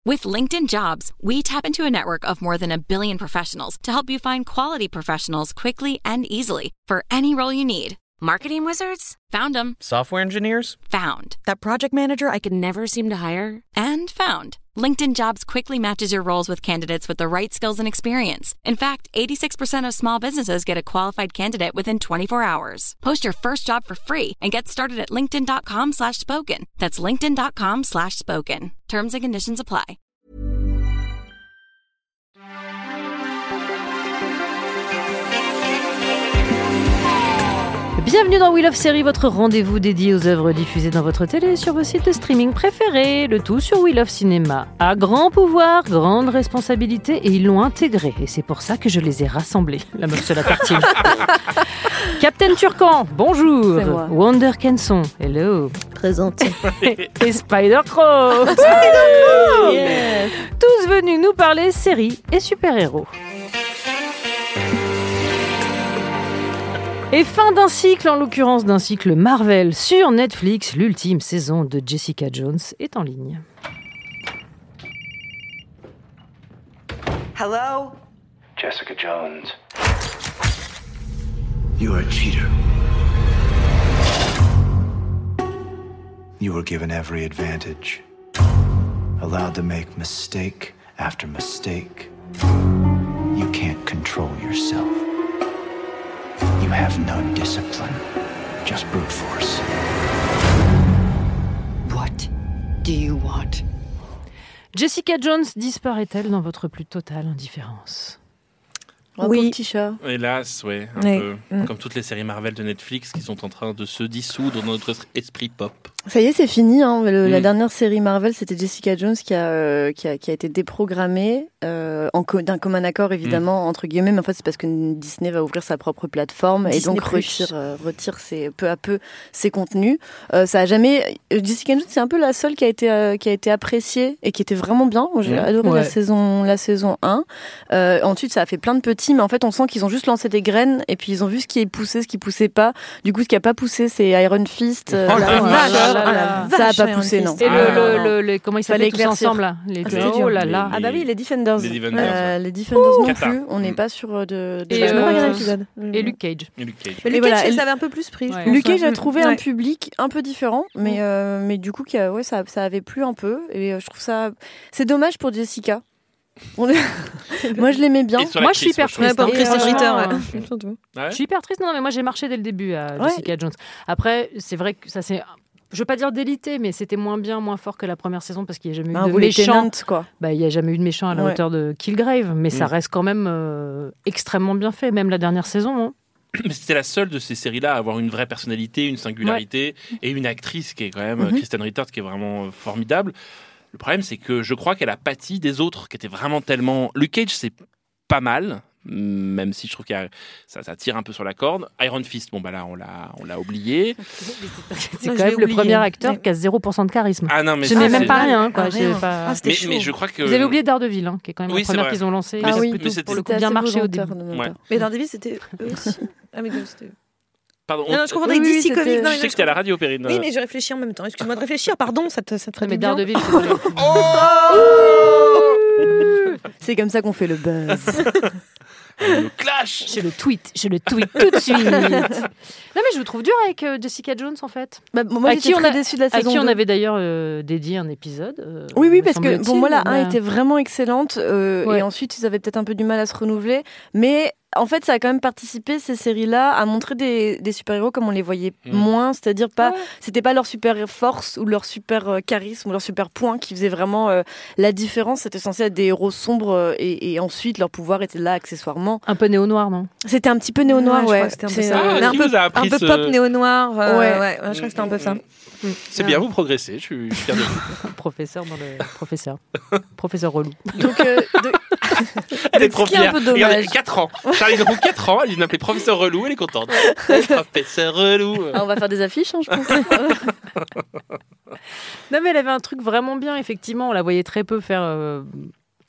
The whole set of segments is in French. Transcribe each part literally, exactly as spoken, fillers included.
With LinkedIn Jobs, we tap into a network of more than a billion professionals to help you find quality professionals quickly and easily for any role you need. Marketing wizards? Found them. Software engineers? Found. That project manager I could never seem to hire? And found. LinkedIn Jobs quickly matches your roles with candidates with the right skills and experience. In fact, eighty-six percent of small businesses get a qualified candidate within twenty-four hours. Post your first job for free and get started at linkedin.com slash spoken. That's linkedin.com slash spoken. Terms and conditions apply. Bienvenue dans We Love Série, votre rendez-vous dédié aux œuvres diffusées dans votre télé et sur vos sites de streaming préférés. Le tout sur We Love Cinéma. À grand pouvoir, grande responsabilité, et ils l'ont intégré. Et c'est pour ça que je les ai rassemblés. La meuf se la tartine. Captain Turcan, bonjour. C'est moi. Wonder Kenson, hello. Présente. Et Spider-Crow. Spider-Crow yes. Tous venus nous parler séries et super-héros. Et fin d'un cycle, en l'occurrence d'un cycle Marvel sur Netflix, l'ultime saison de Jessica Jones est en ligne. Hello? Jessica Jones. You are a cheater. You were given every advantage. Allowed to make mistake after mistake. You can't control yourself. You have no discipline, just brute force. What do you want? Jessica Jones disparaît-elle dans votre plus totale indifférence ? Un Oui. petit chat. Hélas, ouais, un Ouais. peu Mm. comme toutes les séries Marvel de Netflix qui sont en train de se dissoudre dans notre esprit pop. Ça y est, c'est fini. Hein. Le- Mm. La dernière série Marvel, c'était Jessica Jones qui a, euh, qui a, qui a été déprogrammée euh, en co- d'un commun accord, évidemment, entre guillemets. Mais en fait, c'est parce que Disney va ouvrir sa propre plateforme et Disney donc plus. retire, euh, retire ses, peu à peu ses contenus. Euh, ça a jamais. euh, Jessica Jones, c'est un peu la seule qui a été, euh, qui a été appréciée et qui était vraiment bien. Moi, j'ai Mm. adoré Ouais. la saison, la saison un. Euh, ensuite, ça a fait plein de petits, mais en fait, on sent qu'ils ont juste lancé des graines et puis ils ont vu ce qui est poussé, ce qui poussait pas. Du coup, ce qui a pas poussé, c'est Iron Fist. euh, Oh la la Punisher. vache, la vache, Ça a Iron pas poussé, Fist. non. Et Ah, le, non, le, non. le- les- comment ils Fallait s'appellent tous éclaircir. ensemble là les Ah, deux- c'était Oh dur. là là. Ah bah oui, les Defenders. Les Defenders, Euh, les Defenders non Qatar. plus. On n'est Mm. pas sur euh, de. de Et, la- J'ai pas euh, regardé l'épisode. Et Luke Cage. Et Luke Cage. Mais Et Luke voilà, Cage, elle- ça avait un peu plus pris, Ouais. je pense. Luke Cage a Mm. trouvé Ouais. un public un peu différent, mais, euh, mais du coup, qui a- ouais, ça, ça avait plu un peu. Et euh, je trouve ça. C'est dommage pour Jessica. On est- Moi, je l'aimais bien. Et sur Moi, je suis l'actrice, hyper franchement. Ouais, triste. pour Et Christian franchement, Ritter, euh, ouais. Surtout. Ah ouais Je suis hyper triste, non, mais moi j'ai marché dès le début à Ouais. Jessica Jones. Après, c'est vrai que ça c'est, je veux pas dire délité, mais c'était moins bien, moins fort que la première saison parce qu'il n'y a jamais eu Un de volet méchant. Tennant, quoi. Bah, il n'y a jamais eu de méchant à la Ouais. hauteur de Killgrave, mais ça Mm. reste quand même euh, extrêmement bien fait, même la dernière saison. Hein. Mais c'était la seule de ces séries-là à avoir une vraie personnalité, une singularité et une actrice qui est quand même, Mhm. Kristen Ritter, qui est vraiment euh, formidable. Le problème, c'est que je crois qu'elle a pâti des autres qui étaient vraiment tellement. Luke Cage, c'est pas mal, même si je trouve que ça, ça tire un peu sur la corde. Iron Fist, bon bah là, on l'a, on l'a oublié. C'est Non, quand je même l'ai le oublié. premier acteur Ouais. qui a zéro pour cent de charisme. Ah non, mais je ça, n'ai c'est- même pas c'est- rien. Quoi. Ah, J'ai rien. pas- Ah, c'était Mais, chaud. mais je crois que. Vous avez oublié Daredevil, hein, qui est quand même Oui, la c'est première vrai. qu'ils ont lancée. Mais Ça oui. plutôt mais c'était- pour le coup C'était bien assez marché au volontaire, début. en même Ouais. temps. Mais Daredevil, c'était eux aussi. Ah, mais non, c'était eux. Pardon, Non, on- non, je confondais Oui, avec oui, D C c'était- Comics. Non, je mais sais que t'es à la radio, Perrine. Oui, mais je réfléchis en même temps. Excuse-moi de réfléchir, pardon, ça te, ça te ferait Mais du bien. Daredevil, c'est vrai. C'est comme ça qu'on fait le buzz. Le clash. Je le tweet, je le tweet tout de suite. Non mais je vous trouve dur avec euh, Jessica Jones en fait. Bah, moi, À j'étais qui on très a- déçue de la À saison qui on deux. avait d'ailleurs euh, dédié un épisode. euh, Oui, oui, me parce que pour semble-t-il, moi, la un mais- était vraiment excellente. euh, Ouais. Et ensuite, ils avaient peut-être un peu du mal à se renouveler. Mais en fait, ça a quand même participé, ces séries-là, à montrer des, des super-héros comme on les voyait Mm. moins. C'est-à-dire, pas, Ouais. c'était pas leur super force ou leur super euh, charisme ou leur super point qui faisait vraiment euh, la différence. C'était censé être des héros sombres euh, et, et ensuite, leur pouvoir était là accessoirement. Un peu néo-noir, non? C'était un petit peu néo-noir, Ouais, je ouais. crois que c'était un peu C'est, ça. euh, Ah, Mais un qui peu, vous a appris un peu ce- pop néo-noir. euh, Ouais. ouais. ouais, je crois que c'était un peu ça. C'est bien, vous progressez, je suis je suis fier de vous. Professeur dans le professeur. Professeur relou. Donc, euh, de- Elle est Ce trop qui est un fière. peu dommage. Regardez, quatre ans. Charlie Theron, quatre ans, elle m'appelait professeur relou, elle est contente. Professeur relou. Ah, on va faire des affiches, hein, je pense. Non mais elle avait un truc vraiment bien, effectivement. On la voyait très peu faire. euh,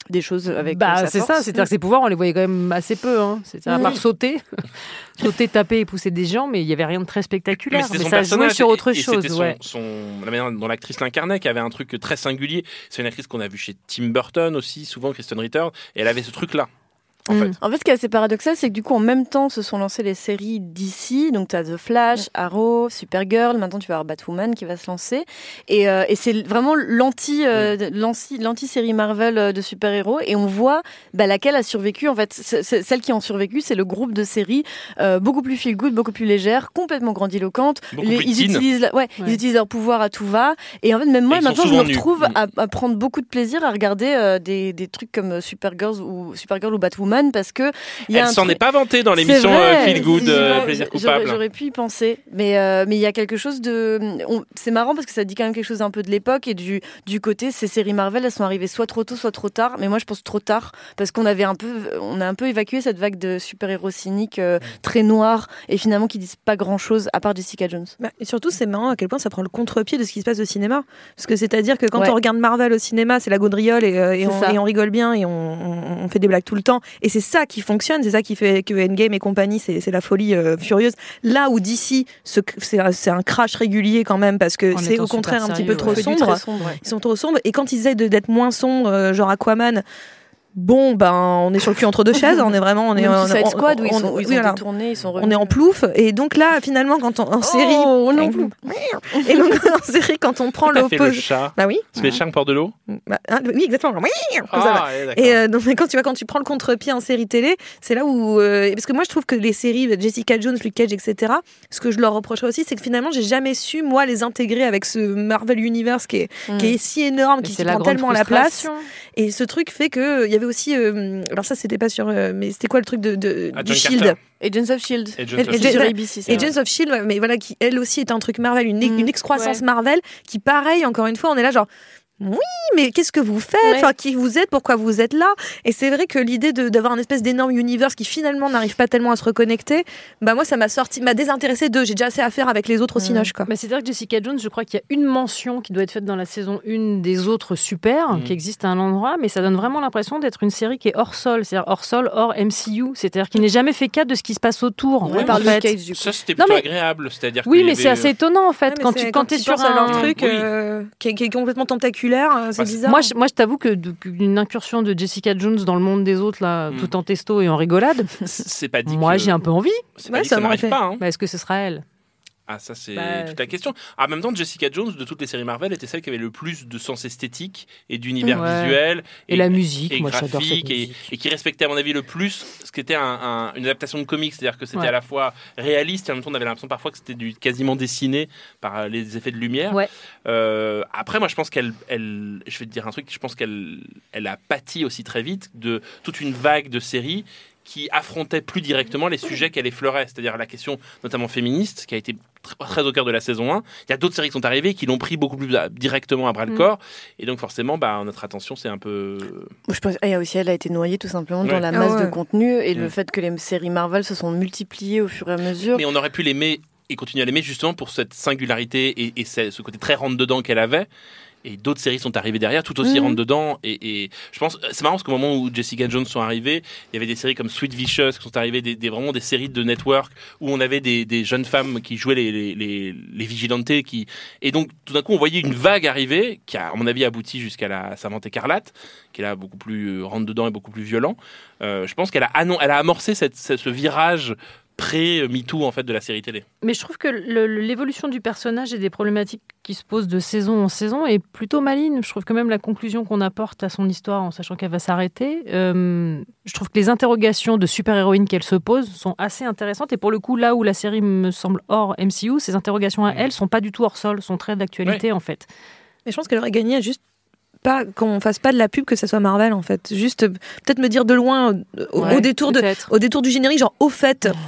des choses avec bah, euh, sa c'est force. ça, c'est-à-dire que ses pouvoirs, on les voyait quand même assez peu. Hein. C'était à Oui. part sauter, sauter, taper et pousser des gens, mais il y avait rien de très spectaculaire. c'était Mais, son ça jouait personnage sur autre et- et chose. c'était son- Ouais. son- la manière dont l'actrice l'incarnait, qui avait un truc très singulier. C'est une actrice qu'on a vue chez Tim Burton aussi, souvent Kristen Ritter, et elle avait ce truc-là. En Mm. fait. En fait, ce qui est assez paradoxal, c'est que du coup, en même temps, se sont lancées les séries D C. Donc, tu as The Flash, Arrow, Supergirl. Maintenant, tu vas avoir Batwoman qui va se lancer. Et, euh, et c'est vraiment l'anti, euh, l'anti, l'anti-série Marvel euh, de super-héros. Et on voit bah, laquelle a survécu. En fait, c- c- celles qui ont survécu, c'est le groupe de séries euh, beaucoup plus feel-good, beaucoup plus légères, complètement grandiloquentes. Beaucoup plus ils, teen. utilisent, la- ouais, Ouais. ils utilisent leur pouvoir à tout va. Et en fait, même moi, Et ils sont maintenant, je me souvent nus. retrouve Mm. à, à prendre beaucoup de plaisir à regarder euh, des, des trucs comme Supergirl ou, Supergirl ou Batwoman parce que il y a Elle un s'en truc- est pas vantée dans c'est l'émission vrai, euh, Feel Good, si, euh, j'aurais- Plaisir j'aurais- coupable. J'aurais pu y penser, mais euh, mais il y a quelque chose de, on- c'est marrant parce que ça dit quand même quelque chose un peu de l'époque et du du côté ces séries Marvel, elles sont arrivées soit trop tôt, soit trop tard. Mais moi je pense trop tard parce qu'on avait un peu, on a un peu évacué cette vague de super-héros cyniques euh, très noirs et finalement qui disent pas grand-chose à part Jessica Jones. Bah, et surtout, c'est marrant à quel point ça prend le contre-pied de ce qui se passe au cinéma. Parce que c'est-à-dire que quand Ouais. on regarde Marvel au cinéma, c'est la gaudriole et, euh, et, C'est on, ça. et on rigole bien et on, on- on fait des blagues tout le temps. Et c'est ça qui fonctionne, c'est ça qui fait que Endgame et compagnie, c'est c'est la folie euh, furieuse. Là où D C, ce- c'est un- c'est un crash régulier quand même parce que En c'est étant au contraire super un petit sérieux, peu trop ouais. C'est du sombre. très sombre, ouais. Ils sont trop sombres. Et quand ils essayent de- d'être moins sombres, euh, genre Aquaman, bon, ben, on est sur le cul entre deux chaises. On est vraiment, on est, Même on, Suicide on- Squad où ils on- sont, où ils oui, ont voilà. détourné, ils sont On est en plouf. Et donc là, finalement, quand on, en série, Oh, on est en plouf. et donc en série, quand on prend T'as fait le l'opposé, chat. bah oui, Parce que les chats portent de l'eau. Bah, hein, oui, exactement. Comme ça, Ah, va. ouais, d'accord. Et euh, donc, quand tu vois, quand tu prends le contre-pied en série télé, c'est là où, euh, parce que moi, je trouve que les séries Jessica Jones, Luke Cage, et cetera. Ce que je leur reprocherais aussi, c'est que finalement, j'ai jamais su moi les intégrer avec ce Marvel Universe qui est, Mm. qui est si énorme, Et qui c'est se la prend grande tellement la place. frustration. Et ce truc fait que il y avait aussi, euh, alors ça, c'était pas sur, euh, mais c'était quoi le truc de, de Ah, du John Shield. Carter. Agents of Shield. Agents Et- of et Shield. C'est Jen- sur A B C. c'est vrai. Agents of Shield, mais voilà, qui elle aussi est un truc Marvel, une, Mm. une excroissance Ouais. Marvel, qui pareil, encore une fois, on est là genre. Oui, mais qu'est-ce que vous faites? Ouais. Enfin, qui vous êtes? Pourquoi vous êtes là? Et c'est vrai que l'idée de- d'avoir un espèce d'énorme univers qui finalement n'arrive pas tellement à se reconnecter, bah moi ça m'a sorti, m'a désintéressé d'eux. J'ai déjà assez à faire avec les autres au cinoche, quoi. Bah, c'est-à-dire que Jessica Jones, je crois qu'il y a une mention qui doit être faite dans la saison un des autres super, Mhm. qui existe à un endroit, mais ça donne vraiment l'impression d'être une série qui est hors sol, c'est-à-dire hors sol, hors M C U, c'est-à-dire qu'il n'est jamais fait cas de ce qui se passe autour. Ouais, en par fait. Luke Cage, du coup. Ça, c'était Non, plutôt mais- agréable. C'est-à-dire Oui, qu'il y mais c'est avait- assez étonnant en fait Ouais, mais quand c'est- tu quand es ils sur pensent à leur un truc Oui. euh, qui, est, qui est complètement tentaculaire, euh, c'est Bah, c'est- bizarre. Moi, je, moi, je t'avoue que de- qu'une incursion de Jessica Jones dans le monde des autres, là, Mm. tout en testo et en rigolade, C'est pas dit moi, que- j'ai un peu envie. C'est Ouais, pas dit que ça ça m'aurait n'arrive fait. pas. hein. Bah, est-ce que ce sera elle? Ah, ça, c'est Bah, toute la question. Ah, en même temps, Jessica Jones, de toutes les séries Marvel, était celle qui avait le plus de sens esthétique et d'univers Ouais. visuel. Et, la musique, et moi, j'adore cette graphique, et, musique. et qui respectait, à mon avis, le plus ce qui était un- un- une adaptation de comics. C'est-à-dire que c'était Ouais. à la fois réaliste et en même temps, on avait l'impression parfois que c'était du quasiment dessiné par euh, les effets de lumière. Ouais. Euh, après, moi, je pense qu'elle, elle, je vais te dire un truc, je pense qu'elle elle a pâti aussi très vite de toute une vague de séries qui affrontait plus directement les sujets qu'elle effleurait, c'est-à-dire la question notamment féministe, qui a été tr- très au cœur de la saison un. Il y a d'autres séries qui sont arrivées qui l'ont pris beaucoup plus à- directement à bras-le-corps, et donc forcément, bah, notre attention, c'est un peu... Je pense, et aussi, elle a été noyée tout simplement dans Ouais. la Ah masse ouais. de contenu et le Mm. fait que les séries Marvel se sont multipliées au fur et à mesure. Mais on aurait pu l'aimer et continuer à l'aimer justement pour cette singularité et, et ce ce côté très rentre-dedans qu'elle avait. Et d'autres séries sont arrivées derrière, tout aussi Mhm. rentre-dedans. Et, et je pense, c'est marrant parce qu'au moment où Jessica Jones sont arrivées, il y avait des séries comme Sweet Vicious qui sont arrivées, des, des- vraiment des séries de network où on avait des, des jeunes femmes qui jouaient les, les, les, les vigilantes. Qui... Et donc, tout d'un coup, on voyait une vague arriver qui a, à mon avis, abouti jusqu'à la Savante Écarlate, qui est là beaucoup plus euh, rentre-dedans et beaucoup plus violent. Euh, je pense qu'elle a, annon- elle a amorcé cette, ce, ce virage pré-MeToo en fait, de la série télé. Mais je trouve que le- le- l'évolution du personnage et des problématiques qui se posent de saison en saison est plutôt maligne. Je trouve que même la conclusion qu'on apporte à son histoire en sachant qu'elle va s'arrêter, euh, je trouve que les interrogations de super-héroïne qu'elle se pose sont assez intéressantes. Et pour le coup, là où la série me semble hors M C U, ces interrogations à elle sont pas du tout hors sol, sont très d'actualité en fait. Mais je pense qu'elle aurait gagné à juste pas qu'on fasse pas de la pub, que ça soit Marvel en fait. Juste euh, peut-être me dire de loin euh, au, Ouais, au détour de peut-être. au détour du générique, genre au fait.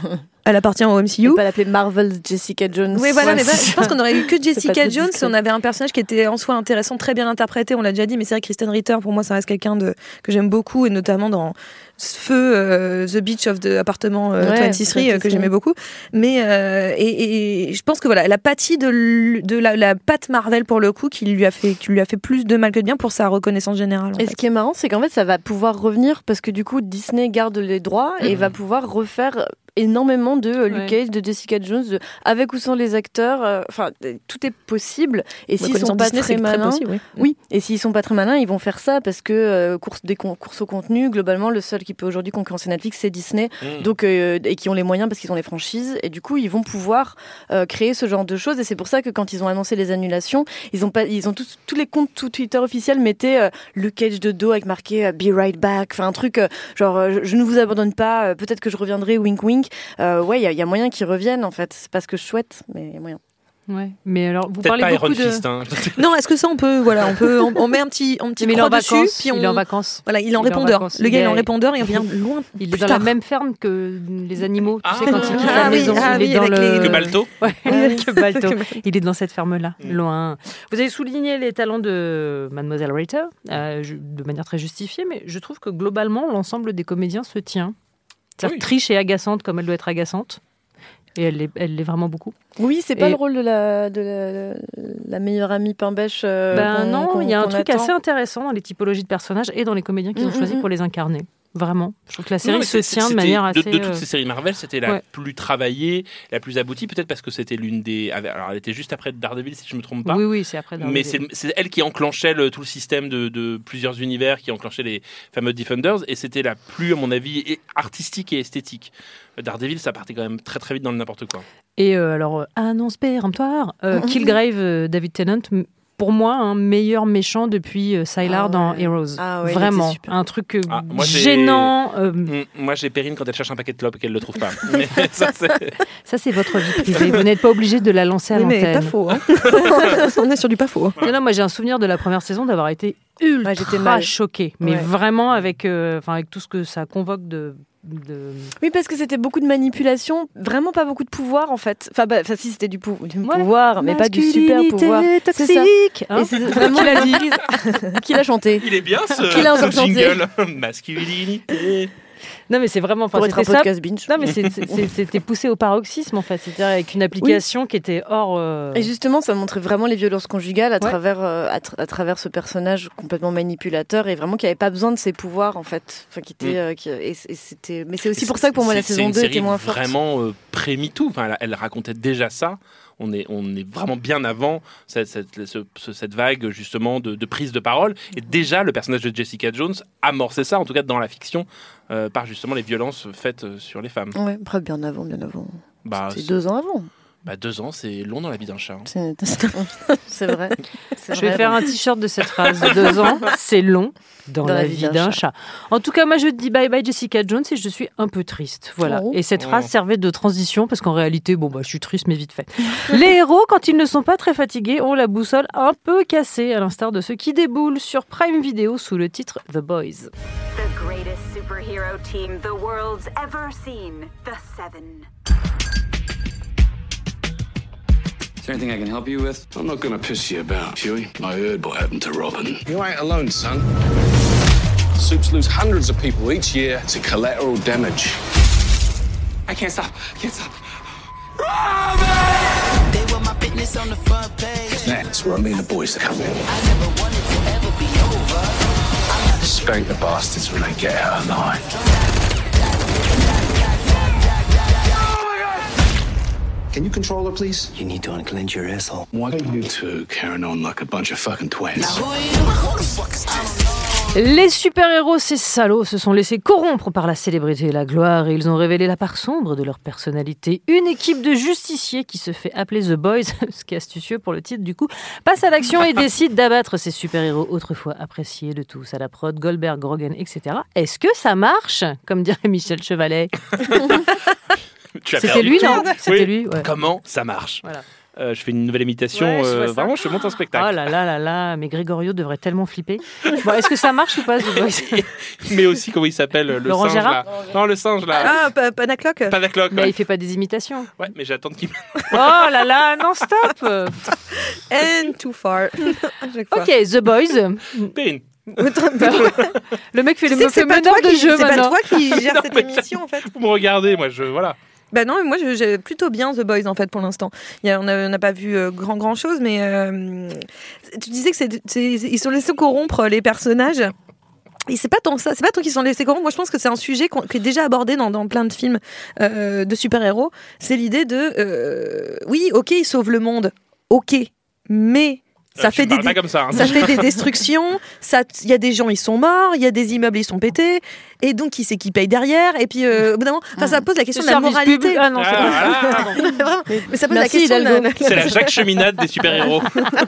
elle appartient au M C U. Et pas l'appeler Marvel's Jessica Jones. Oui, voilà, Ouais, mais bah, je pense qu'on aurait eu que Jessica très Jones. discret. On avait un personnage qui était en soi intéressant, très bien interprété, on l'a déjà dit, mais c'est vrai que Kristen Ritter, pour moi, ça reste quelqu'un de, que j'aime beaucoup, et notamment dans Feu, euh, The Beach of the Appartement euh, Ouais, vingt-trois, euh, que vingt-trois. j'aimais beaucoup. Mais, euh, et, et je pense que voilà, elle a pâti de, l- de la, la patte Marvel pour le coup, qui lui a fait, qui lui a fait plus de mal que de bien pour sa reconnaissance générale. en Et fait. ce qui est marrant, c'est qu'en fait, ça va pouvoir revenir parce que du coup, Disney garde les droits et Mhm. va pouvoir refaire énormément de euh, Luke Ouais. Cage, de Jessica Jones, de- avec ou sans les acteurs. euh, Enfin, euh, tout est possible. Et Moi, s'ils connaissant sont pas Disney, très c'est très malins, possible, oui. oui. Et s'ils sont pas très malins, ils vont faire ça parce que euh, course des con- courses au contenu, globalement, le seul qui peut aujourd'hui concurrencer Netflix, c'est Disney. Mmh. Donc euh, et qui ont les moyens parce qu'ils ont les franchises et du coup ils vont pouvoir euh, créer ce genre de choses et c'est pour ça que quand ils ont annoncé les annulations ils ont pas ils ont tous tous les comptes tout Twitter officiels mettaient euh, Luke Cage de dos avec marqué euh, Be Right Back, enfin un truc euh, genre euh, je, je ne vous abandonne pas, euh, peut-être que je reviendrai, wink wink. Euh, ouais il y, a- il y a moyen qu'ils reviennent en fait, c'est pas ce que je souhaite mais il y a moyen. Ouais. Mais alors, vous Peut-être parlez pas beaucoup Iron de. Fist. Hein. Non, est-ce que ça on peut, voilà, on peut, on, on met un petit, un petit Mais il est en croix dessus, vacances. puis on, Il est en vacances. voilà, il est en Il est en répondeur. vacances. Le gars Il il est en est- répondeur, il revient loin. Il est plus dans tard. la même ferme que les animaux. Tu Ah. sais, quand ils quittent Ah la oui, maison, ah il oui, est dans avec le. les- Que Balto. Ouais, Ah oui. que Balto. Que- Il est dans cette ferme-là, Mm. loin. Vous avez souligné les talents de Mademoiselle Ritter, euh, je- de manière très justifiée, mais je trouve que globalement, l'ensemble des comédiens se tient. C'est-à-dire Oui. Trish est agaçante comme elle doit être agaçante. Et elle l'est, elle l'est vraiment beaucoup. Oui c'est pas Et- le rôle de la de la, la meilleure amie pain bêche. euh, ben qu'on- non, qu'on- il y a un qu'on truc attend. assez intéressant dans les typologies de personnages et dans les comédiens qu'ils ont Mm, choisis mm, pour les incarner. Vraiment. Je trouve que la série Non, mais se c'est- tient de c'était- manière assez. De, de toutes euh, ces séries Marvel, c'était la ouais. plus travaillée, la plus aboutie, peut-être parce que c'était l'une des. Alors, elle était juste après Daredevil, si je ne me trompe pas. Oui, oui, c'est après. Mais Daredevil. c'est c'est elle qui enclenchait le, tout le système de, de plusieurs univers, qui enclenchait les fameux Defenders, et c'était la plus, à mon avis, et- artistique et esthétique. Daredevil, ça partait quand même très très vite dans le n'importe quoi. Et euh, alors, euh, annonce péremptoire, euh, Killgrave, euh, David Tennant, m- pour moi, un meilleur méchant depuis euh, Sylar Ah dans ouais. Heroes. Ah ouais, il Vraiment, était super. un truc euh, Ah, moi, j'ai- gênant. euh, Mm, Moi, j'ai Perrine quand elle cherche un paquet de clopes et qu'elle le trouve pas. Mais ça, c'est- ça, c'est votre vie privée. Vous n'êtes pas obligé de la lancer à Oui, mais pas l'antenne. faux. Hein. On est sur du pas faux. Non, non, moi, j'ai un souvenir de la première saison d'avoir été ultra Ouais, j'étais mal. choquée. Mais Ouais. vraiment, avec, euh, enfin, avec tout ce que ça convoque de. de... Oui, parce que c'était beaucoup de manipulation, vraiment pas beaucoup de pouvoir en fait. Enfin, bah, enfin si, c'était du, pou- du Ouais. pouvoir, mais pas du super Masculinité pouvoir. C'est ça. toxique. Hein Et c'est vraiment la reprise. Qui l'a chanté Il est bien ce, Qui l'a encore ce chanté jingle. Masculinité. Non, mais c'est vraiment. Enfin, pour être un c'était ça. podcast binge. Non, mais c'est- c'est- c'est- c'était poussé au paroxysme en fait. C'était avec une application qui était hors. euh, Et justement, ça montrait vraiment les violences conjugales à, Ouais. travers, euh, à, tra- à travers ce personnage complètement manipulateur et vraiment qui n'avait pas besoin de ses pouvoirs en fait. Enfin, qui était, Mm. euh, qui- et, et c'était, mais c'est aussi pour ça que pour moi la C'est- saison c'est une deux était série moins forte. Vraiment euh, pré-MeToo. Enfin, elle, elle racontait déjà ça. On est, on est vraiment bien avant cette, cette, ce- ce- cette vague justement de, de prise de parole. Et déjà, le personnage de Jessica Jones amorçait ça, en tout cas dans la fiction, euh, par justement les violences faites euh, sur les femmes. Ouais, après bien avant, bien avant. Bah, C'est c'est- deux ans avant. bah, deux ans, c'est long dans la vie d'un chat. hein. C'est, c'est vrai. C'est Je vais vrai. faire un t-shirt de cette phrase. Deux ans, c'est long dans, la, vie d'un chat. En tout cas, moi, je dis bye bye Jessica Jones et je suis un peu triste. Voilà. Oh. Et cette Oh. phrase servait de transition parce qu'en réalité, bon, bah, je suis triste, mais vite fait. Les héros, quand ils ne sont pas très fatigués, ont la boussole un peu cassée, à l'instar de ceux qui déboulent sur Prime Video sous le titre The Boys. The greatest superhero team the world's ever seen. The Seven. Is there anything I can help you with? I'm not gonna piss you about, Huey. I heard what happened to Robin. You ain't alone, son. Soups lose hundreds of people each year to collateral damage. I can't stop. I can't stop. They were my business on the front page. That's where I mean the boys to come in. I never wanted to ever be over. Spank the bastards when they get out of line. Can you control her, please? You need to unclench your asshole. Why are you two carrying on like a bunch of fucking twins? Les super-héros, ces salauds, se sont laissés corrompre par la célébrité et la gloire et ils ont révélé la part sombre de leur personnalité. Une équipe de justiciers qui se fait appeler The Boys, ce qui est astucieux pour le titre du coup, passe à l'action et décide d'abattre ces super-héros autrefois appréciés de tous, à la prod, Goldberg, Grogan, et cetera. Est-ce que ça marche, comme dirait Michel Chevalet? Tu as C'était perdu lui, tout. non C'était Oui. lui, ouais. Comment ça marche? Voilà. Euh, je fais une nouvelle imitation. Ouais, je euh, vois ça. vraiment, je te monte un spectacle. Oh là là là là, mais Grégorio devrait tellement flipper. Bon, est-ce que ça marche ou pas, The Boys? Mais aussi, comment il s'appelle le Laurent singe Gérard là. Non, le singe là. Ah, pa- Panacloc. Panacloc. Mais Ouais. il fait pas des imitations. Ouais, mais j'attends qu'il. Oh là là, non, stop. And too far. À chaque fois. Ok, The Boys. Périne. Le mec fait Tu le sais que c'est pas meneur toi de qui- jeu c'est pas maintenant. toi qui gère Non, cette mais émission, en fait. Vous me regardez, moi, je voilà. Bah non, mais moi je- j'ai plutôt bien The Boys en fait pour l'instant. Il y a- on n'a on n'a pas vu euh, grand grand chose, mais euh, tu disais que c'est, c'est- ils sont laissés corrompre les personnages. Et c'est pas tant ça, c'est pas tant qu'ils sont laissés corrompre. Moi je pense que c'est un sujet qu'on- qui est déjà abordé dans, dans plein de films euh, de super-héros. C'est l'idée de euh, oui, ok, ils sauvent le monde, ok, mais ça Euh, fait tu des parles pas comme ça. hein. ça fait des destructions, ça, il y a des gens ils sont morts, il y a des immeubles ils sont pétés, et donc qui c'est qui paye derrière, et puis euh, au bout d'un moment, enfin ça pose la question Le de la service moralité. public. Ah non, c'est Ah, pas voilà. Vraiment. Mais ça pose Merci, la question de la, Hidalgo. C'est la Jacques Cheminade des super-héros.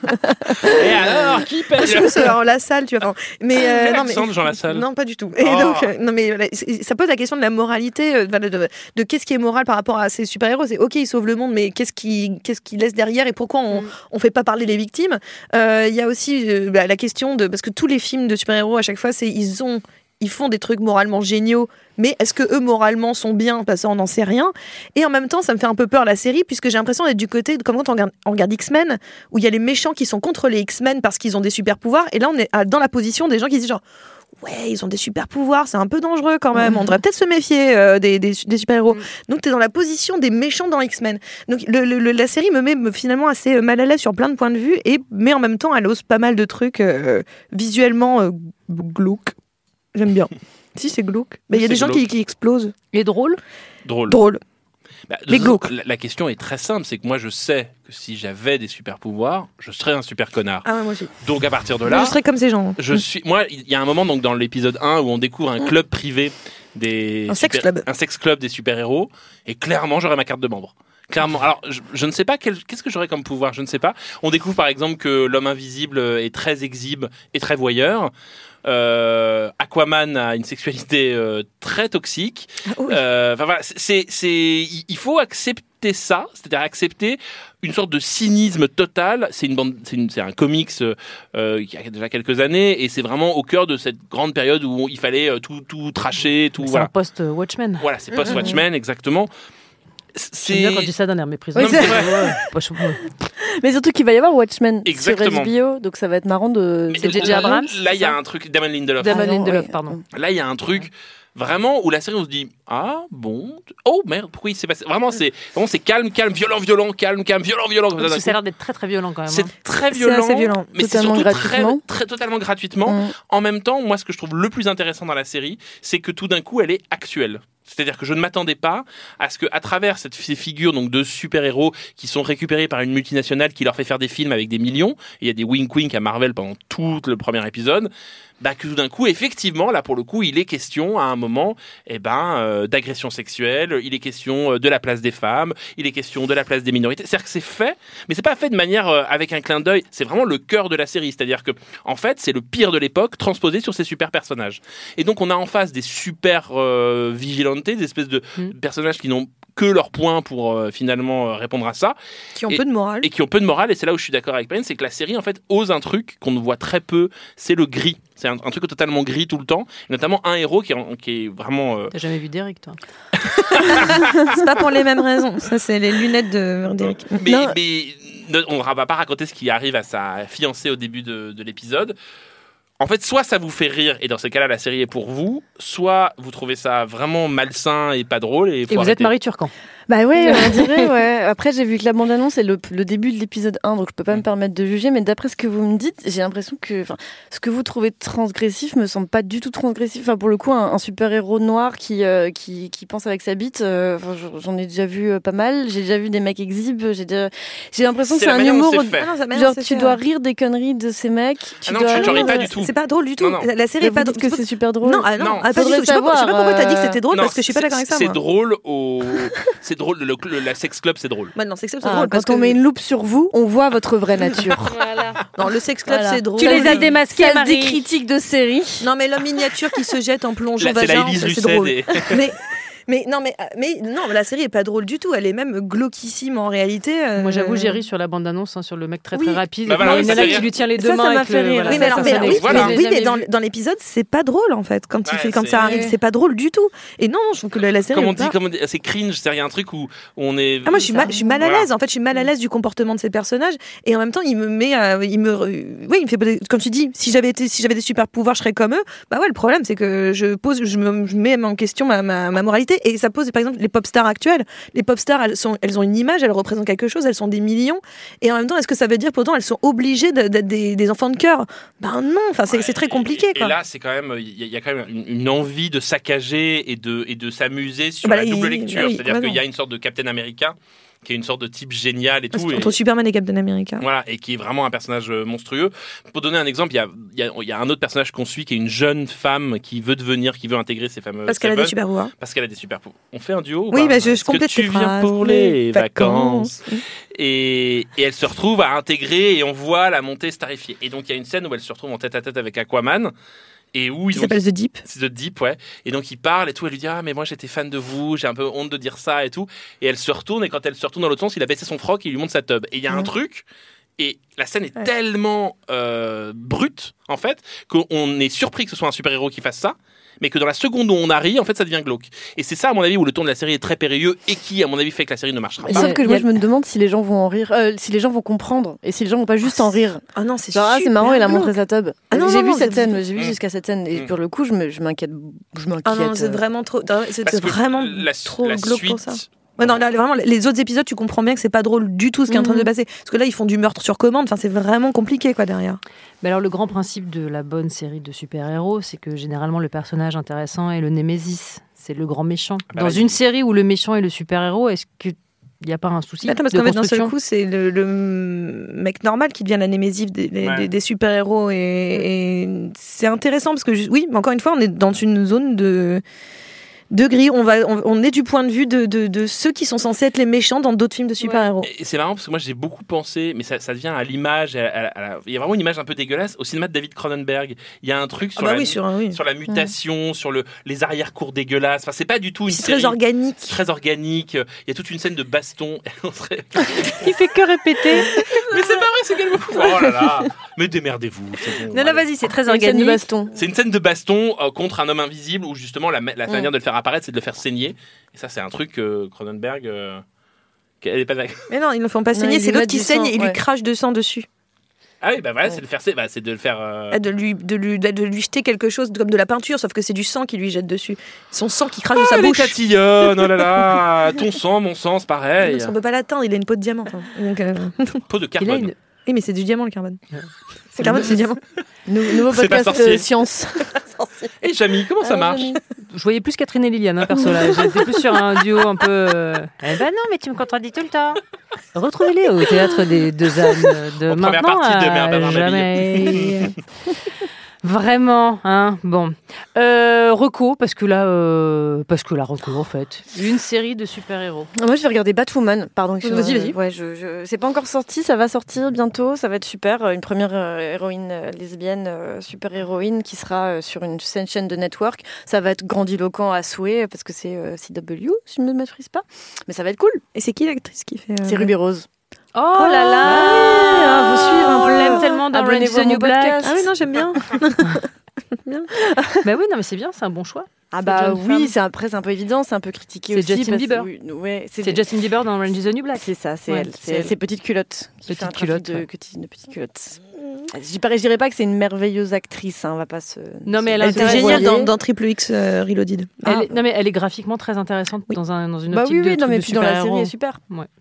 Et alors, qui paye je pense en la salle, tu vois. Enfin, mais euh, Fais non, mais l'accent de Jean Lassalle. non, pas du tout. Et Oh. donc, euh, non, mais voilà, c'est- ça pose la question de la moralité, euh, de, de, de qu'est-ce qui est moral par rapport à ces super-héros. C'est ok, ils sauvent le monde, mais qu'est-ce qui, qu'est-ce qu'ils laissent derrière et pourquoi on, on fait pas parler les victimes. Euh, Il y a aussi euh, bah, la question de parce que tous les films de super-héros à chaque fois, c'est ils ont ils font des trucs moralement géniaux, mais est-ce que eux moralement sont bien? Parce qu'on n'en sait rien. Et en même temps, ça me fait un peu peur la série, puisque j'ai l'impression d'être du côté de comme quand on regarde, on regarde X-Men, où il y a les méchants qui sont contre les X-Men parce qu'ils ont des super pouvoirs. Et là, on est à- dans la position des gens qui disent genre ouais, ils ont des super pouvoirs, c'est un peu dangereux quand même. On devrait peut-être se méfier euh, des, des, des super-héros. Donc, tu es dans la position des méchants dans X-Men. Donc, le, le- le- la série me met me- finalement assez euh, mal à l'aise sur plein de points de vue, et, mais en même temps, elle ose pas mal de trucs euh, visuellement euh, glauques. J'aime bien. Si, c'est glauque. Mais il y a C'est des gens glauque. qui, qui explosent. Et drôle. Drôle. Drôle. Bah, Mais je- glauque. La, la question est très simple, c'est que moi je sais que si j'avais des super pouvoirs, je serais un super connard. Ah ouais, moi aussi. Donc à partir de Moi, là, je serais comme ces gens. je suis. Moi, il y a un moment donc dans l'épisode un où on découvre un club privé des Un sex club. un sex club des super héros, et clairement j'aurais ma carte de membre. Clairement. Alors, je, je ne sais pas quel- qu'est-ce que j'aurais comme pouvoir. Je ne sais pas. On découvre par exemple que l'homme invisible est très exhibe et très voyeur. Euh, Aquaman a une sexualité euh, très toxique. oui. Euh, enfin, voilà, c'est, c'est, il il faut accepter ça, c'est-à-dire accepter une sorte de cynisme total. C'est une bande, c'est, une, c'est un comics euh, qui a déjà quelques années, et c'est vraiment au cœur de cette grande période où il fallait euh, tout, tout tracher, tout C'est voilà. un post-Watchmen. Voilà, c'est post-Watchmen exactement. C'est bien quand tu dis ça d'un air méprisant. Non, mais c'est vrai. Ouais, pas chaud. Mais surtout qu'il va y avoir Watchmen Exactement. sur H B O, donc ça va être marrant de. Mais C'est J J Abrams, Là, il y a c'est ça un truc. Damon Lindelof. Damon Ah non, Lindelof, ouais. pardon. Là, il y a un truc vraiment où la série, on se dit ah bon, oh merde, pourquoi il s'est passé. Vraiment, c'est vraiment c'est calme, calme, violent, violent, calme, calme, violent, violent. comme ça, Parce d'un que ça a coup. l'air d'être très très violent quand même. C'est hein. très C'est violent, assez violent. mais c'est Totalement surtout très, gratuitement. très totalement gratuitement. Mm. En même temps, moi, ce que je trouve le plus intéressant dans la série, c'est que tout d'un coup, elle est actuelle. C'est-à-dire que je ne m'attendais pas à ce que, à travers cette, ces figures donc de super-héros qui sont récupérés par une multinationale qui leur fait faire des films avec des millions, et il y a des wink-wink à Marvel pendant tout le premier épisode, bah que tout d'un coup, effectivement, là pour le coup, il est question à un moment, eh ben, euh, d'agression sexuelle, il est question euh, de la place des femmes, il est question de la place des minorités. C'est-à-dire que c'est fait, mais c'est pas fait de manière euh, avec un clin d'œil. C'est vraiment le cœur de la série. C'est-à-dire que, en fait, c'est le pire de l'époque transposé sur ces super personnages. Et donc, on a en face des super euh, vigilantes, des espèces de Mm. personnages qui n'ont que leurs points pour euh, finalement euh, répondre à ça, Qui ont Et- peu de morale. et qui ont peu de morale. Et c'est là où je suis d'accord avec Perrine, c'est que la série en fait ose un truc qu'on ne voit très peu, c'est le gris. C'est un, un truc totalement gris tout le temps, et notamment un héros qui est, en- qui est vraiment euh, T'as jamais vu Derek, toi? C'est pas pour les mêmes raisons. Ça, c'est les lunettes de Derek. Mais, Non. mais ne- on ne va pas raconter ce qui arrive à sa fiancée au début de, de l'épisode. En fait, soit ça vous fait rire, et dans ce cas-là, la série est pour vous, soit vous trouvez ça vraiment malsain et pas drôle. Et, faut Et vous êtes arrêter. Marie Turcan. Bah ouais, on dirait, ouais. Après, j'ai vu que la bande-annonce est le, le début de l'épisode un, donc je peux pas me permettre de juger, mais d'après ce que vous me dites, j'ai l'impression que, enfin, ce que vous trouvez transgressif me semble pas du tout transgressif. Enfin, pour le coup, un, un super-héros noir qui, euh, qui, qui pense avec sa bite, euh, enfin, j'en ai déjà vu euh, pas mal. J'ai déjà vu des mecs exhibes, j'ai déjà, j'ai l'impression que C'est c'est la un manière dont humour. c'est fait. Ah non, ça- mais non, Genre, c'est tu fait, dois ouais. rire des conneries de ces mecs. Tu Ah non, dois tu- j'en ris rire pas de- du tout. C'est pas drôle du tout. Non, non. La série Mais est vous pas dites drôle. que c'est super drôle. Non, ah non, Non. ah, pas du Faudrait tout. Je sais pas, je sais pas pourquoi t'as dit que c'était drôle, Non, parce que je suis pas d'accord avec ça. C'est moi. drôle au. C'est drôle, le, le- la sex club, c'est drôle. Bah non, sex club, c'est Ah, drôle. parce quand on que- met une loupe sur vous, on voit votre vraie nature. Non, le sex club, Voilà. c'est drôle. Tu les as démasqués, Ça, c'est Marie. des critiques de série. Non, mais l'homme miniature qui se jette en plongeant Là, c'est la vagin, Élise ça, c'est Lucet drôle. des- Mais, Mais non, mais, mais non, la série est pas drôle du tout. Elle est même glauquissime en réalité. Euh... Moi, j'avoue, j'ai ri sur la bande-annonce, hein, sur le mec très oui. très rapide. Bah voilà, il y en a qui lui tient les deux ça, mains. Ça m'a avec fait le, rire. voilà, oui, ça, mais, ça, alors, ça, mais, oui, voilà. mais, oui, mais dans, dans l'épisode, c'est pas drôle en fait. Quand, Ouais, il fait, quand c'est... ça arrive, c'est pas drôle du tout. Et non, je trouve que la, la série. Comme on dit, pas... comme on dit, c'est cringe. C'est-à-dire, il y a un truc où on est. Ah, moi, je suis, mal, je suis mal à voilà. l'aise. En fait, je suis mal à l'aise du comportement de ces personnages. Et en même temps, il me met. Euh, il me, oui, il me fait. Comme tu dis, si j'avais, été, si j'avais des super pouvoirs, je serais comme eux. Bah ouais, le problème, c'est que je, pose, je, me, je mets en question ma, ma, ma moralité. Et ça pose, par exemple, les pop stars actuelles. Les pop stars, elles, sont, elles ont une image, elles représentent quelque chose, elles sont des millions. Et en même temps, est-ce que ça veut dire pourtant elles sont obligées de, d'être des, des enfants de cœur? Ben non, enfin, c'est, ouais, c'est très compliqué. Et, quoi. et là, c'est quand même. Il y, y a quand même une, une envie de saccager et de, et de s'amuser sur bah, la là, double il, lecture. Oui, C'est-à-dire bah qu'il y a une sorte de Captain America qui est une sorte de type génial et Parce tout. Entre et, Superman et Captain America. Voilà, et qui est vraiment un personnage monstrueux. Pour donner un exemple, il y a, il y a, il y a un autre personnage qu'on suit qui est une jeune femme qui veut devenir, qui veut intégrer ces fameux. Parce qu'elle a des super pouvoirs. Parce qu'elle a des super pouvoirs. On fait un duo. Oui, bah, bah, je, je complète que tu tes viens phrases, pour les vacances. vacances. Et, et elle se retrouve à intégrer et on voit la montée starifiée. Et donc il y a une scène où elle se retrouve en tête à tête avec Aquaman. Et où ils Il ont... s'appelle The Deep. C'est The Deep, ouais. Et donc il parle et tout, elle lui dit ah mais moi j'étais fan de vous, j'ai un peu honte de dire ça et tout. Et elle se retourne et quand elle se retourne dans l'autre sens, il a baissé son froc et il lui montre sa tub. Et il y a Ouais. un truc et la scène est Ouais. tellement euh, brute en fait qu'on est surpris que ce soit un super héros qui fasse ça. Mais que dans la seconde où on a ri, en fait, ça devient glauque. Et c'est ça, à mon avis, où le ton de la série est très périlleux et qui, à mon avis, fait que la série ne marchera pas. Sauf que moi, je me demande si les gens vont en rire, euh, si les gens vont comprendre et si les gens vont pas juste en rire. Ah non, c'est Genre, ah, c'est super marrant, il a glauque. montré sa tub. Ah non, j'ai non, vu non, cette c'est- scène, j'ai vu Mm. jusqu'à cette scène. Et Mm. pour le coup, je, me, je m'inquiète. Je m'inquiète. Ah non, c'est euh. vraiment trop. C'est Parce c'est que vraiment la, trop la glauque suite, pour ça. Ouais, non, là, vraiment, les autres épisodes, tu comprends bien que c'est pas drôle du tout ce qui est en train de Mhm. se passer. Parce que là, ils font du meurtre sur commande. Enfin, c'est vraiment compliqué, quoi, derrière. Mais alors, le grand principe de la bonne série de super-héros, c'est que généralement, le personnage intéressant est le némésis. C'est le grand méchant. bah Dans là, une il- série où le méchant est le super-héros, est-ce qu'il n'y a pas un souci Attends, parce de qu'en fait, d'un seul construction coup, c'est le, le mec normal qui devient la némésis des, des, Ouais. des- des super-héros. Et, et c'est intéressant parce que, je- oui, mais encore une fois, on est dans une zone de. De gris, on, va, on, on est du point de vue de, de, de ceux qui sont censés être les méchants dans d'autres films de super-héros. Et c'est marrant parce que moi j'ai beaucoup pensé, mais ça, ça devient à l'image, à- à- à la- il y a vraiment une image un peu dégueulasse au cinéma de David Cronenberg. Il y a un truc sur, Ah bah la, oui, sur un- oui. sur la mutation, sur le, les arrière-cours dégueulasses. Enfin, c'est pas du tout une C'est série très organique. très organique. Il y a toute une scène de baston. On serait- Il fait que répéter. mais c'est pas vrai, c'est quel Oh là là. Mais démerdez-vous. c'est bon, Non, non, allez. vas-y, c'est très Une scène de organique. baston. C'est une scène de baston euh, contre un homme invisible où justement la, la Mm. manière de le faire apparaître, c'est de le faire saigner. Et ça, c'est un truc que Cronenberg. Euh, qu'elle est pas d'accord. Mais non, ils ne le font pas Non, saigner, ils c'est lui l'autre mettent qui du saigne sang, et il ouais. lui crache de sang dessus. Ah oui, bah voilà, c'est de le faire, bah, c'est de le faire. euh, Ah, De lui, de, lui, de lui jeter quelque chose comme de la peinture, sauf que c'est du sang qui lui jette dessus. Son sang qui crache de Ah, sa les bouche. tatillonnes, oh là là, ton sang, mon sang, c'est pareil. On peut pas l'atteindre, il a une peau de diamant. enfin. Donc, euh, Peau de Il a carbone. une... Oui, mais c'est du diamant le carbone. C'est carbone, c'est du diamant. Nou- Nouveau C'est pas podcast sorcier. euh, science. Et Jamie, comment ça Ah, marche Jamie. Je voyais plus Catherine et Liliane, hein, perso, là. J'étais plus sur un duo un peu... euh, Eh ben non, mais tu me contredis tout le temps. Retrouvez-les au Théâtre des Deux Ânes de En première maintenant partie de à Mère Bernard jamais. Vraiment, hein. Bon. Euh, Reco, parce que là, euh, parce que là, Reco, en fait. Une série de super-héros. Moi, je vais regarder Batwoman. Pardon, excuse-moi. Vas-y, vas-y. Ouais, je, je... C'est pas encore sorti, ça va sortir bientôt. Ça va être super. Une première euh, héroïne euh, lesbienne, euh, super héroïne, qui sera euh, sur une chaîne, chaîne de network. Ça va être grandiloquent à souhait parce que c'est euh, C W, si je ne me maîtrise pas. Mais ça va être cool. Et c'est qui l'actrice qui fait euh, C'est Ruby Rose. Oh là là Ah, vous suivez un On peu. l'aime tellement dans Abonnez-vous Orange is à the mon New Black. podcast. Ah oui, non, j'aime bien. Bah oui, non, mais c'est bien, c'est un bon choix. Ah bah jeune oui, femme. c'est après c'est un peu évident, c'est un peu critiqué C'est aussi. Justin parce- Bieber. oui, ouais, C'est Justin Bieber dans Orange is the New Black. C'est ça, c'est Ouais, elle. c'est C'est elle. c'est Petite Culotte. Qui Petite fait un trafic Culotte, de, ouais. petite- de Petite Culotte. Je dirais, je dirais pas que c'est une merveilleuse actrice, hein, on va pas se. Non, mais elle se- a C'est intéresse- génial voyez. dans, dans Triple X euh, Reloaded. Elle Ah. est- non, mais elle est graphiquement très intéressante dans, un, dans une Bah optique oui, de oui, non, truc mais de puis dans la série, super-héros. elle est super.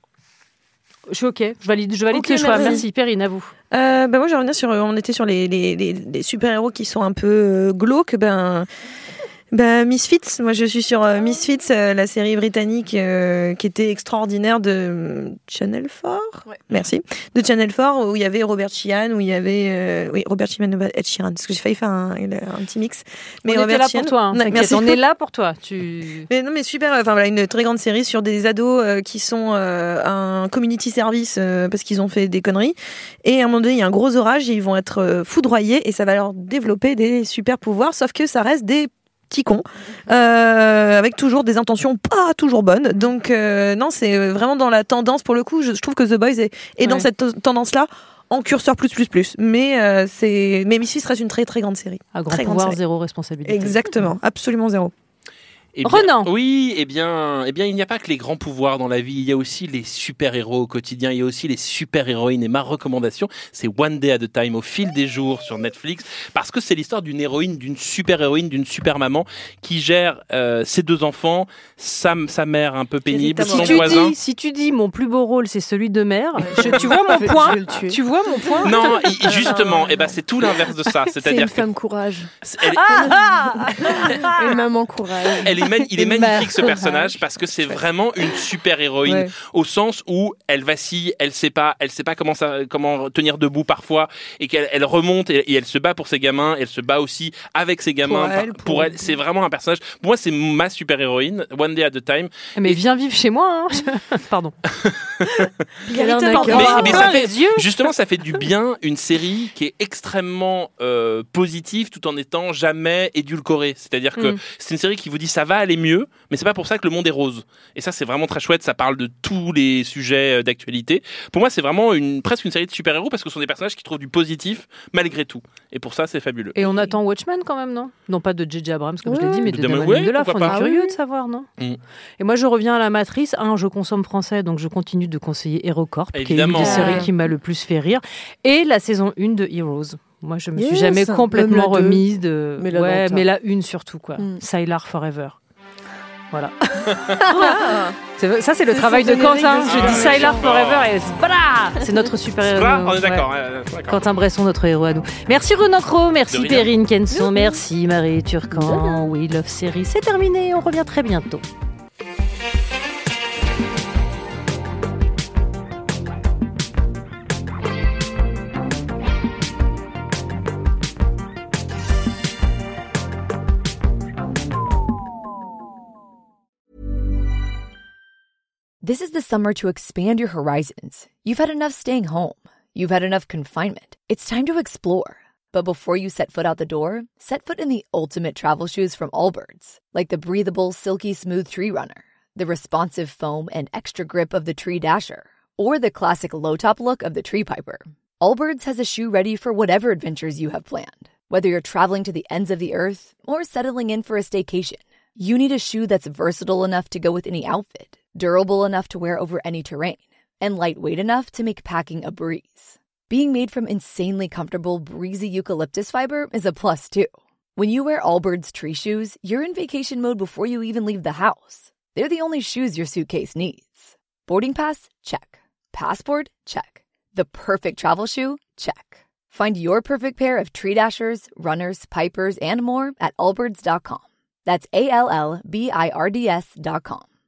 Je suis ok, je valide, je valide Ok, tes choix. merci. Merci, Perrine, à vous. Euh, ben moi, je vais revenir sur. On était sur les, les, les, les super-héros qui sont un peu euh, glauques. Ben. Ben, Misfits, moi je suis sur euh, Misfits, euh, la série britannique euh, qui était extraordinaire de euh, Channel quatre. Ouais. Merci. De Channel quatre où il y avait Robert Sheehan, où il y avait euh, oui Robert Sheehan et Ed Sheeran, parce que j'ai failli faire un, un petit mix. Mais on Robert était là Sheehan- pour toi, hein, Ouais, t'inquiète, merci. on est là pour toi. Tu... Mais non, mais super. Enfin voilà, une très grande série sur des ados euh, qui sont euh, un community service euh, parce qu'ils ont fait des conneries. Et à un moment donné, il y a un gros orage et ils vont être euh, foudroyés et ça va leur développer des super pouvoirs. Sauf que ça reste des petit con, euh, avec toujours des intentions pas toujours bonnes. Donc euh, non, c'est vraiment dans la tendance pour le coup. Je, je trouve que The Boys est, est ouais. dans cette t- tendance-là. En curseur plus plus plus, mais euh, c'est mais Misfits reste une très très grande série. À grand très pouvoir, grande zéro responsabilité. Exactement, absolument zéro. Eh bien, Renan. Oui, eh bien, eh bien, il n'y a pas que les grands pouvoirs dans la vie, il y a aussi les super-héros au quotidien, il y a aussi les super-héroïnes. Et ma recommandation, c'est One Day at a Time, au fil des jours sur Netflix, parce que c'est l'histoire d'une héroïne, d'une super-héroïne, d'une super-maman qui gère euh, ses deux enfants, sa, sa mère un peu pénible, son si voisin. Tu dis, si tu dis mon plus beau rôle, c'est celui de mère, je, tu vois mon point. Tu vois mon point. Non, il, justement, eh ben, c'est tout l'inverse de ça. C'est-à-dire c'est une que femme courage. Elle est... ah une maman courage. Elle est il est magnifique ce personnage parce que c'est vraiment une super héroïne ouais. au sens où elle vacille, elle sait pas, elle sait pas comment ça, comment tenir debout parfois et qu'elle elle remonte et, et elle se bat pour ses gamins, elle se bat aussi avec ses gamins pour elle. Pour pour elle. C'est vraiment un personnage. Pour moi, c'est ma super héroïne. One Day at a Time. Mais et... viens vivre chez moi. Hein. Pardon. mais, mais ça fait, justement, ça fait du bien une série qui est extrêmement euh, positive tout en étant jamais édulcorée. C'est-à-dire que mm. c'est une série qui vous dit ça va aller mieux, mais c'est pas pour ça que le monde est rose. Et ça, c'est vraiment très chouette. Ça parle de tous les sujets d'actualité. Pour moi, c'est vraiment une, presque une série de super-héros parce que ce sont des personnages qui trouvent du positif malgré tout. Et pour ça, c'est fabuleux. Et on attend Watchmen quand même, non ? Non pas de J J Abrams, comme ouais. je l'ai dit, mais de Damon ouais, Lindelof. On est curieux ah, oui. de savoir, non ? mm. Et moi, je reviens à la Matrice. Un, je consomme français, donc je continue de conseiller HeroCorp, Évidemment. qui est une des séries qui m'a le plus fait rire. Et la saison un de Heroes. Moi, je me yes, suis jamais complètement remise deux. de... Mais la, ouais, mais la une surtout, quoi. Mm. Sylar Forever. Voilà. c'est, ça, c'est le c'est travail de Quentin. Je dis Sylar Forever et voilà, c'est notre super-héros. Là, on est d'accord, ouais. Ouais, d'accord. Quentin Bresson, notre héros à nous. Merci Renan Cros, merci Perrine Kenson, merci Marie Turcan. Oui, Love Série, c'est terminé. On revient très bientôt. This is the summer to expand your horizons. You've had enough staying home. You've had enough confinement. It's time to explore. But before you set foot out the door, set foot in the ultimate travel shoes from Allbirds, like the breathable, silky smooth Tree Runner, the responsive foam and extra grip of the Tree Dasher, or the classic low-top look of the Tree Piper. Allbirds has a shoe ready for whatever adventures you have planned. Whether you're traveling to the ends of the earth or settling in for a staycation, you need a shoe that's versatile enough to go with any outfit, durable enough to wear over any terrain, and lightweight enough to make packing a breeze. Being made from insanely comfortable, breezy eucalyptus fiber is a plus, too. When you wear Allbirds tree shoes, you're in vacation mode before you even leave the house. They're the only shoes your suitcase needs. Boarding pass? Check. Passport? Check. The perfect travel shoe? Check. Find your perfect pair of Tree Dashers, Runners, Pipers, and more at allbirds dot com. That's A L L B I R D S dot com.